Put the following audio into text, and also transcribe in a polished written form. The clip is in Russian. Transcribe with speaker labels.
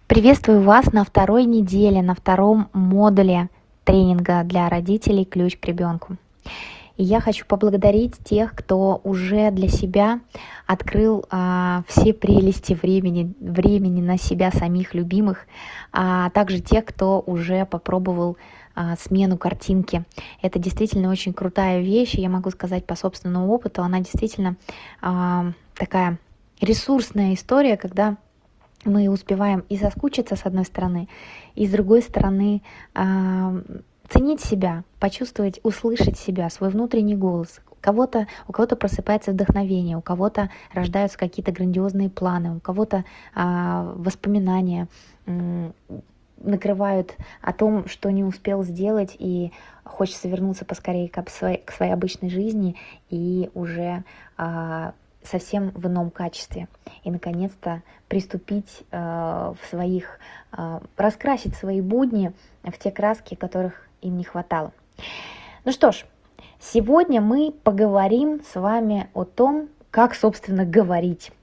Speaker 1: Приветствую вас на второй неделе, на втором модуле тренинга для родителей «Ключ к ребенку». И я хочу поблагодарить тех, кто уже для себя открыл все прелести времени на себя самих любимых, а также тех, кто уже попробовал смену картинки. Это действительно очень крутая вещь, и я могу сказать по собственному опыту, она действительно такая ресурсная история, когда мы успеваем и соскучиться с одной стороны, и с другой стороны ценить себя, почувствовать, услышать себя, свой внутренний голос. У кого-то просыпается вдохновение, у кого-то рождаются какие-то грандиозные планы, у кого-то воспоминания накрывают о том, что не успел сделать, и хочется вернуться поскорее к своей обычной жизни и уже совсем в ином качестве. И, наконец-то, приступить раскрасить свои будни в те краски, которых им не хватало. Ну что ж, сегодня мы поговорим с вами о том, как, собственно, говорить.